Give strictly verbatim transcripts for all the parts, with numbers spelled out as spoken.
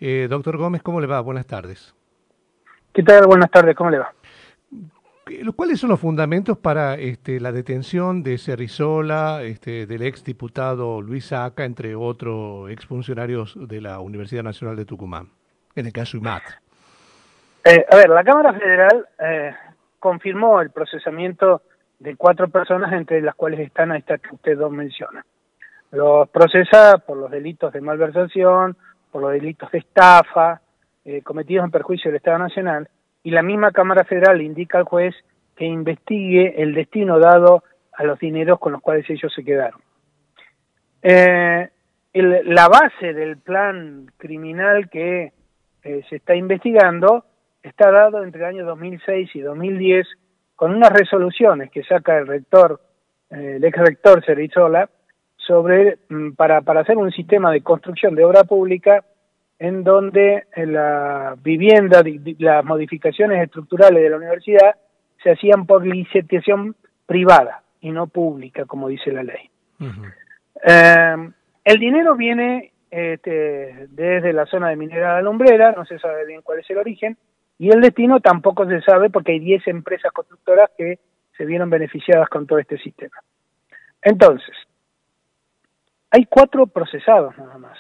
Eh, doctor Gómez, ¿cómo le va? Buenas tardes. ¿Qué tal? Buenas tardes, ¿cómo le va? ¿Cuáles son los fundamentos para este, la detención de Cerrizola, este, del ex diputado Luis Aca, entre otros exfuncionarios de la Universidad Nacional de Tucumán, en el caso I M A T? Eh, a ver, la Cámara Federal eh, confirmó el procesamiento de cuatro personas, entre las cuales están a estas que usted dos menciona. Los procesa por los delitos de malversación, por los delitos de estafa, eh, cometidos en perjuicio del Estado Nacional, y la misma Cámara Federal indica al juez que investigue el destino dado a los dineros con los cuales ellos se quedaron. Eh, el, la base del plan criminal que eh, se está investigando está dado entre el año dos mil seis y dos mil diez con unas resoluciones que saca el rector, eh, el ex rector Cerrizola, sobre para, para hacer un sistema de construcción de obra pública en donde la vivienda, las modificaciones estructurales de la universidad se hacían por licitación privada y no pública, como dice la ley. Uh-huh. eh, el dinero viene este, desde la zona de Minera La Lumbrera, no se sabe bien cuál es el origen, y el destino tampoco se sabe porque hay diez empresas constructoras que se vieron beneficiadas con todo este sistema. Entonces, hay cuatro procesados nada más.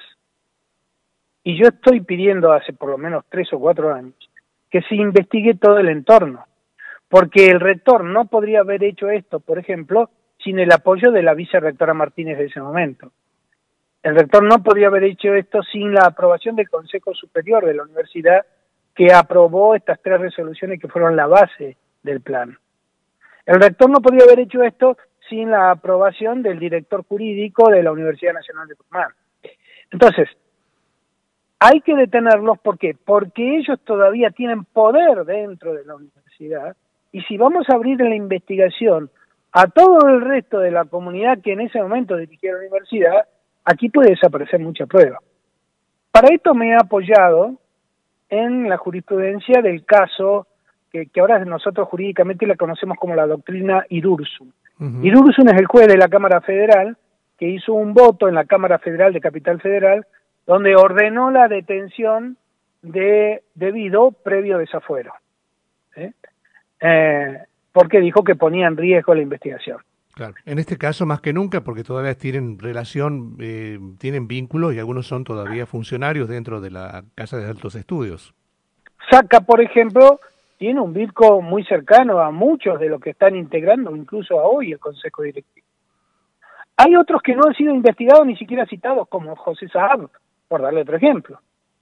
Y yo estoy pidiendo hace por lo menos tres o cuatro años que se investigue todo el entorno, porque el rector no podría haber hecho esto, por ejemplo, sin el apoyo de la vicerrectora Martínez de ese momento. El rector no podría haber hecho esto sin la aprobación del Consejo Superior de la Universidad, que aprobó estas tres resoluciones que fueron la base del plan. El rector no podría haber hecho esto sin la aprobación del director jurídico de la Universidad Nacional de Tucumán. Entonces, hay que detenerlos, ¿por qué? Porque ellos todavía tienen poder dentro de la universidad, y si vamos a abrir la investigación a todo el resto de la comunidad que en ese momento dirigía la universidad, aquí puede desaparecer mucha prueba. Para esto me he apoyado en la jurisprudencia del caso que, que ahora nosotros jurídicamente la conocemos como la doctrina Irursum. Uh-huh. Irursum es el juez de la Cámara Federal que hizo un voto en la Cámara Federal de Capital Federal donde ordenó la detención de debido previo desafuero, ¿sí? eh, porque dijo que ponía en riesgo la investigación. Claro, en este caso más que nunca, porque todavía tienen relación, eh, tienen vínculos y algunos son todavía funcionarios dentro de la Casa de Altos Estudios. Saca, por ejemplo, tiene un vínculo muy cercano a muchos de los que están integrando, incluso a hoy, el Consejo Directivo. Hay otros que no han sido investigados ni siquiera citados, como José Saab, por darle otro ejemplo.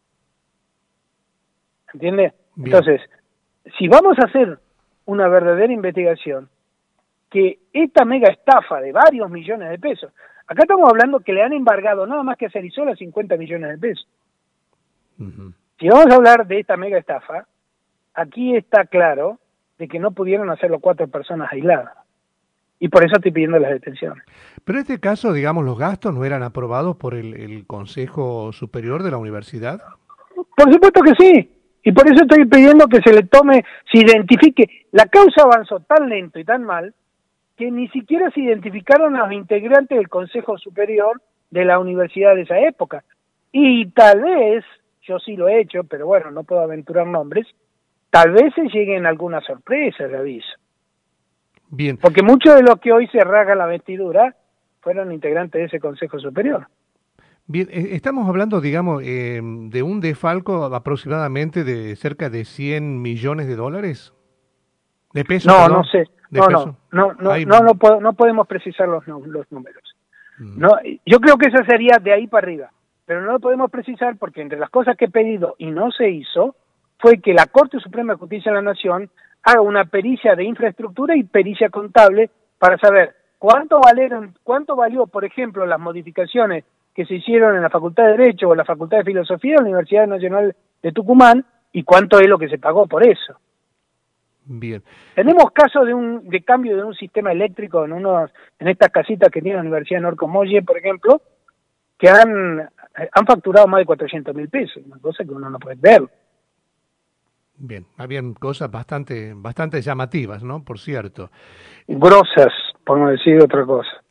¿Entiende? Bien. Entonces, si vamos a hacer una verdadera investigación, que esta mega estafa de varios millones de pesos, acá estamos hablando que le han embargado nada más que a Cerrizola cincuenta millones de pesos. Uh-huh. Si vamos a hablar de esta mega estafa, aquí está claro de que no pudieron hacerlo cuatro personas aisladas. Y por eso estoy pidiendo las detenciones. Pero en este caso, digamos, los gastos no eran aprobados por el, el Consejo Superior de la Universidad. Por supuesto que sí. Y por eso estoy pidiendo que se le tome, se identifique. La causa avanzó tan lento y tan mal que ni siquiera se identificaron a los integrantes del Consejo Superior de la universidad de esa época. Y tal vez, yo sí lo he hecho, pero bueno, no puedo aventurar nombres, tal vez se lleguen alguna sorpresa, le aviso. Bien. Porque muchos de los que hoy se rasgan la vestidura fueron integrantes de ese Consejo Superior. Bien, estamos hablando, digamos, eh, de un desfalco aproximadamente de cerca de cien millones de dólares. ¿De pesos? No, perdón. no sé. ¿De no, peso? no, no, no, Hay... no, no, puedo, no podemos precisar los, los números. Mm. No, yo creo que eso sería de ahí para arriba, pero no lo podemos precisar porque entre las cosas que he pedido y no se hizo fue que la Corte Suprema de Justicia de la Nación haga una pericia de infraestructura y pericia contable para saber cuánto valieron, cuánto valió, por ejemplo, las modificaciones que se hicieron en la Facultad de Derecho o la Facultad de Filosofía de la Universidad Nacional de Tucumán y cuánto es lo que se pagó por eso. Bien. Tenemos casos de un de cambio de un sistema eléctrico en unos en estas casitas que tiene la Universidad de Norcomolle, por ejemplo, que han han facturado más de cuatrocientos mil pesos, una cosa que uno no puede ver. Bien, habían cosas bastante bastante llamativas, ¿no? Por cierto. Grosas, por no decir otra cosa.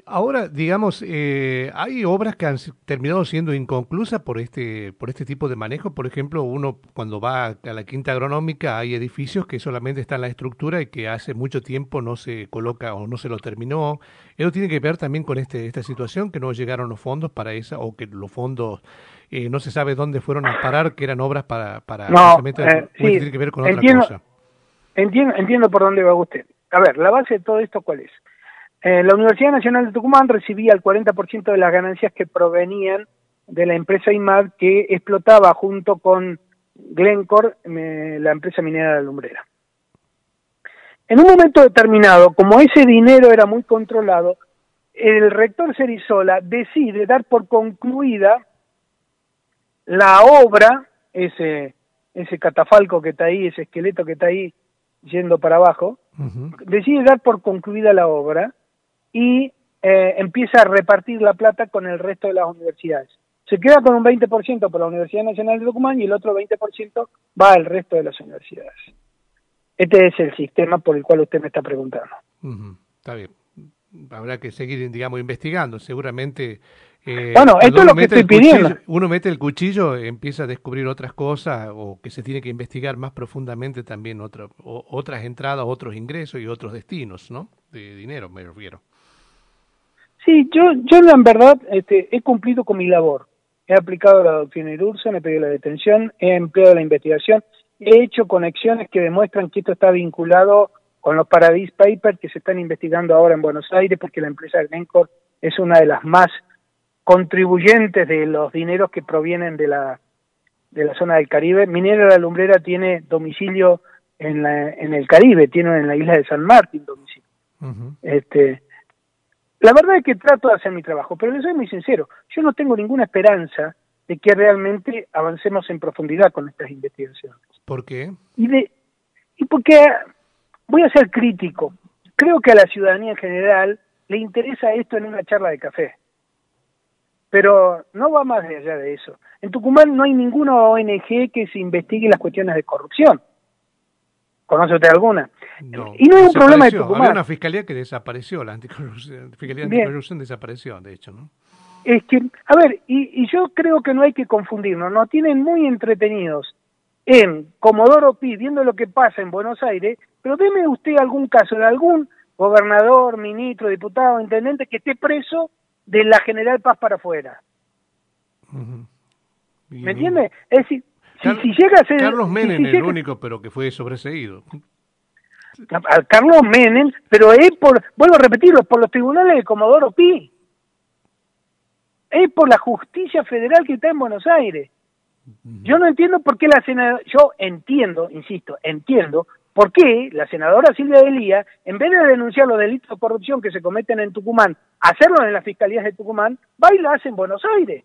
Ahora, digamos, eh, hay obras que han s- terminado siendo inconclusas por este, por este tipo de manejo. Por ejemplo, uno cuando va a la Quinta Agronómica hay edificios que solamente están en la estructura y que hace mucho tiempo no se coloca o no se lo terminó. Eso tiene que ver también con este, esta situación, que no llegaron los fondos para esa, o que los fondos eh, no se sabe dónde fueron a parar, que eran obras para, para No, justamente, o eh, esto sí, tiene que ver con otra entiendo, cosa. entiendo, entiendo por dónde va usted. A ver, la base de todo esto, ¿cuál es? Eh, la Universidad Nacional de Tucumán recibía el cuarenta por ciento de las ganancias que provenían de la empresa I M A D, que explotaba junto con Glencore, eh, la empresa minera de la Lumbrera. En un momento determinado, como ese dinero era muy controlado, el rector Cerizola decide dar por concluida la obra, ese, ese catafalco que está ahí, ese esqueleto que está ahí yendo para abajo, Ujú. decide dar por concluida la obra y eh, empieza a repartir la plata con el resto de las universidades. Se queda con un veinte por ciento por la Universidad Nacional de Tucumán y el otro veinte por ciento va al resto de las universidades. Este es el sistema por el cual usted me está preguntando. Ujú, está bien. Habrá que seguir, digamos, investigando. Seguramente, eh, Bueno, esto cuando es uno lo que mete estoy el pidiendo. cuchillo, uno mete el cuchillo, empieza a descubrir otras cosas, o que se tiene que investigar más profundamente también otra, o- otras entradas, otros ingresos y otros destinos, ¿no? De dinero, me refiero. Sí, yo, yo en verdad este, he cumplido con mi labor. He aplicado la doctrina Irurson, he pedido la detención, he empleado la investigación, he hecho conexiones que demuestran que esto está vinculado con los Paradise Papers que se están investigando ahora en Buenos Aires, porque la empresa Glencore es una de las más contribuyentes de los dineros que provienen de la de la zona del Caribe. Minera La Lumbrera tiene domicilio en la, en el Caribe, tiene en la isla de San Martín domicilio. Ujú. Este, la verdad es que trato de hacer mi trabajo, pero les soy muy sincero, yo no tengo ninguna esperanza de que realmente avancemos en profundidad con estas investigaciones. ¿Por qué? Y de y porque voy a ser crítico, creo que a la ciudadanía en general le interesa esto en una charla de café. Pero no va más allá de eso. En Tucumán no hay ninguna O N G que se investigue las cuestiones de corrupción. ¿Conoce usted alguna? No, Y no es un problema de desapareció. Había Tucumán. una fiscalía que desapareció, la anticorrupción, fiscalía Bien, anticorrupción desapareció, de hecho, ¿no? es que, a ver, y, y yo creo que no hay que confundirnos, nos tienen muy entretenidos en Comodoro Pi, viendo lo que pasa en Buenos Aires, pero deme usted algún caso de algún gobernador, ministro, diputado, intendente que esté preso de la General Paz para afuera. Ujú. Y ¿Me ninguno. entiende? Es decir, si, Car- si llega a ser, Carlos si, Menem, si el llega, único, pero que fue sobreseído. a, a Carlos Menem, pero es por, vuelvo a repetirlo, por los tribunales de Comodoro Pi, es por la justicia federal que está en Buenos Aires. Yo no entiendo por qué la senadora, yo entiendo, insisto, entiendo por qué la senadora Silvia Delía, en vez de denunciar los delitos de corrupción que se cometen en Tucumán, hacerlo en las fiscalías de Tucumán, va y la hace en Buenos Aires.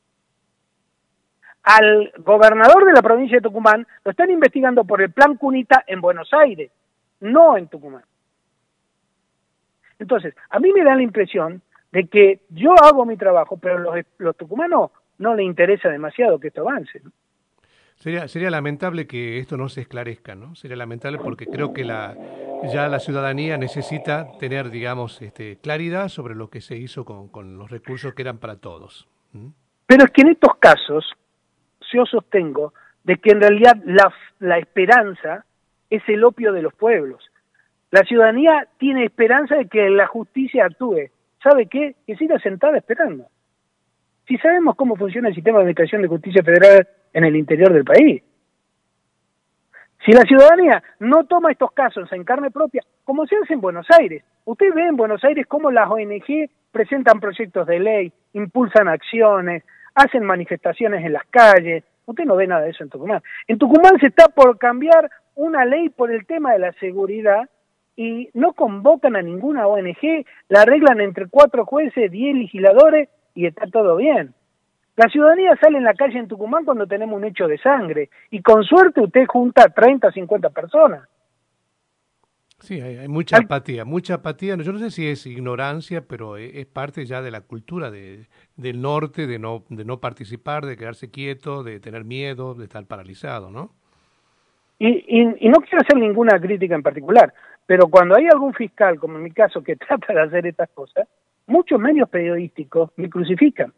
Al gobernador de la provincia de Tucumán lo están investigando por el plan Cunita en Buenos Aires, no en Tucumán. Entonces, a mí me da la impresión de que yo hago mi trabajo, pero los, los tucumanos no les interesa demasiado que esto avance, ¿no? Sería, sería lamentable que esto no se esclarezca, ¿no? Sería lamentable porque creo que la, ya la ciudadanía necesita tener, digamos, este, claridad sobre lo que se hizo con, con los recursos que eran para todos. ¿Mm? Pero es que en estos casos yo sostengo de que en realidad la, la esperanza es el opio de los pueblos. La ciudadanía tiene esperanza de que la justicia actúe. ¿Sabe qué? Que siga sentada esperando. Si sabemos cómo funciona el sistema de administración de justicia federal en el interior del país. Si la ciudadanía no toma estos casos en carne propia, como se hace en Buenos Aires, usted ve en Buenos Aires cómo las O N G presentan proyectos de ley, impulsan acciones, hacen manifestaciones en las calles. Usted no ve nada de eso en Tucumán. En Tucumán se está por cambiar una ley por el tema de la seguridad y no convocan a ninguna O N G, la arreglan entre cuatro jueces, diez legisladores y está todo bien. La ciudadanía sale en la calle en Tucumán cuando tenemos un hecho de sangre y con suerte usted junta treinta, cincuenta personas. Sí, hay, hay mucha apatía, mucha apatía. Yo no sé si es ignorancia, pero es, es parte ya de la cultura de, del norte, de no, de no participar, de quedarse quieto, de tener miedo, de estar paralizado, ¿no? Y, y, y no quiero hacer ninguna crítica en particular, pero cuando hay algún fiscal, como en mi caso, que trata de hacer estas cosas, muchos medios periodísticos me crucifican.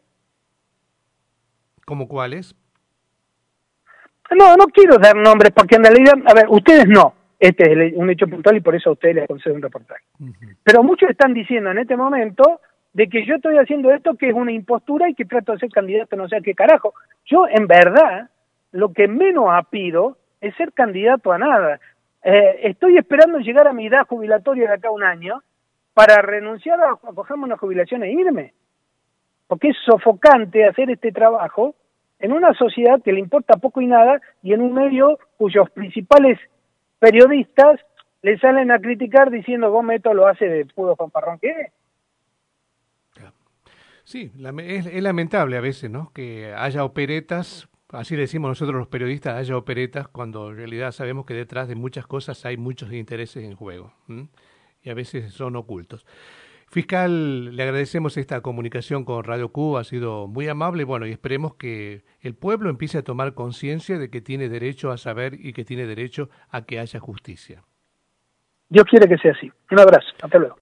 ¿Cómo cuáles? No, no quiero dar nombres, porque en realidad, a ver, ustedes no, este es el, un hecho puntual y por eso a ustedes les concedo un reportaje. Uh-huh. Pero muchos están diciendo en este momento de que yo estoy haciendo esto, que es una impostura y que trato de ser candidato no sé a qué carajo. Yo, en verdad, lo que menos aspiro es ser candidato a nada. Eh, estoy esperando llegar a mi edad jubilatoria de acá a un año para renunciar a, a cogerme una jubilación e irme. Porque es sofocante hacer este trabajo en una sociedad que le importa poco y nada y en un medio cuyos principales periodistas le salen a criticar diciendo Gómez esto lo hace de puro fanfarrón que es. Sí, es, es lamentable a veces, ¿no? Que haya operetas, así decimos nosotros los periodistas, haya operetas cuando en realidad sabemos que detrás de muchas cosas hay muchos intereses en juego, ¿m? Y a veces son ocultos. Fiscal, le agradecemos esta comunicación con Radio Cuba, ha sido muy amable, bueno, y esperemos que el pueblo empiece a tomar conciencia de que tiene derecho a saber y que tiene derecho a que haya justicia. Dios quiere que sea así. Un abrazo, hasta luego.